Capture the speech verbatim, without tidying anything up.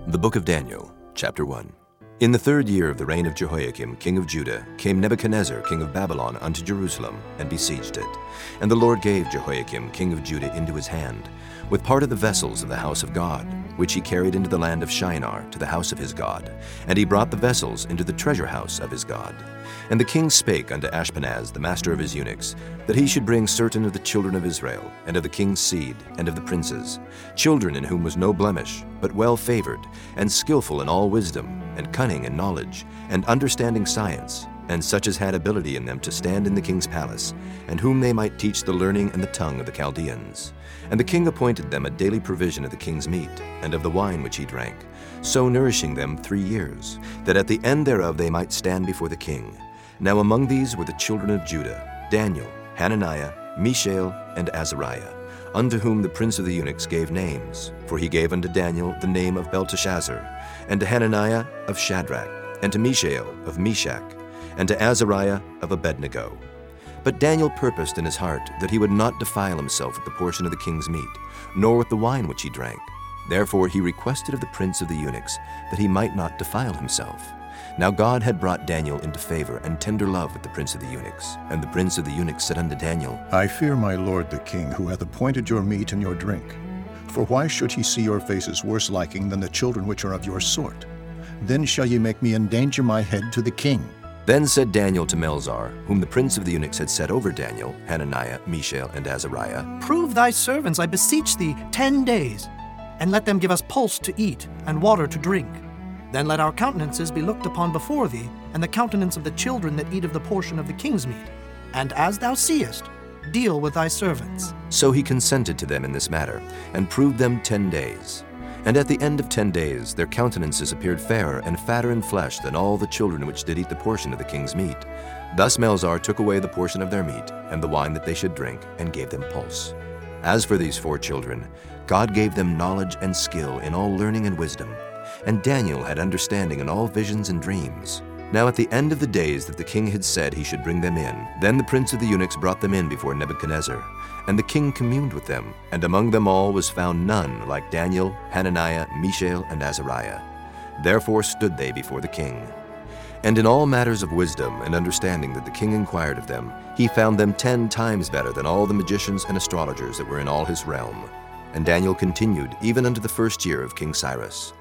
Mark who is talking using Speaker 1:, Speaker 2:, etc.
Speaker 1: The Book of Daniel, Chapter one. In the third year of the reign of Jehoiakim, king of Judah, came Nebuchadnezzar, king of Babylon, unto Jerusalem, and besieged it. And the Lord gave Jehoiakim, king of Judah, into his hand, with part of the vessels of the house of God, which he carried into the land of Shinar, to the house of his God. And he brought the vessels into the treasure house of his God. And the king spake unto Ashpenaz, the master of his eunuchs, that he should bring certain of the children of Israel, and of the king's seed, and of the princes, children in whom was no blemish, but well favored, and skillful in all wisdom, and cunning in knowledge, and understanding science, and such as had ability in them to stand in the king's palace, and whom they might teach the learning and the tongue of the Chaldeans. And the king appointed them a daily provision of the king's meat, and of the wine which he drank, so nourishing them three years, that at the end thereof they might stand before the king. Now among these were the children of Judah, Daniel, Hananiah, Mishael, and Azariah, unto whom the prince of the eunuchs gave names. For he gave unto Daniel the name of Belteshazzar, and to Hananiah of Shadrach, and to Mishael of Meshach, and to Azariah of Abednego. But Daniel purposed in his heart that he would not defile himself with the portion of the king's meat, nor with the wine which he drank. Therefore he requested of the prince of the eunuchs that he might not defile himself. Now God had brought Daniel into favor and tender love with the prince of the eunuchs. And the prince of the eunuchs said unto Daniel,
Speaker 2: I fear my lord the king, who hath appointed your meat and your drink. For why should he see your faces worse liking than the children which are of your sort? Then shall ye make me endanger my head to the king.
Speaker 1: Then said Daniel to Melzar, whom the prince of the eunuchs had set over Daniel, Hananiah, Mishael, and Azariah,
Speaker 3: Prove thy servants, I beseech thee, ten days, and let them give us pulse to eat and water to drink. Then let our countenances be looked upon before thee, and the countenance of the children that eat of the portion of the king's meat. And as thou seest, deal with thy servants.
Speaker 1: So he consented to them in this matter, and proved them ten days. And at the end of ten days their countenances appeared fairer and fatter in flesh than all the children which did eat the portion of the king's meat. Thus Melzar took away the portion of their meat, and the wine that they should drink, and gave them pulse. As for these four children, God gave them knowledge and skill in all learning and wisdom. And Daniel had understanding in all visions and dreams. Now at the end of the days that the king had said he should bring them in, then the prince of the eunuchs brought them in before Nebuchadnezzar. And the king communed with them, and among them all was found none like Daniel, Hananiah, Mishael, and Azariah. Therefore stood they before the king. And in all matters of wisdom and understanding that the king inquired of them, he found them ten times better than all the magicians and astrologers that were in all his realm. And Daniel continued even unto the first year of King Cyrus.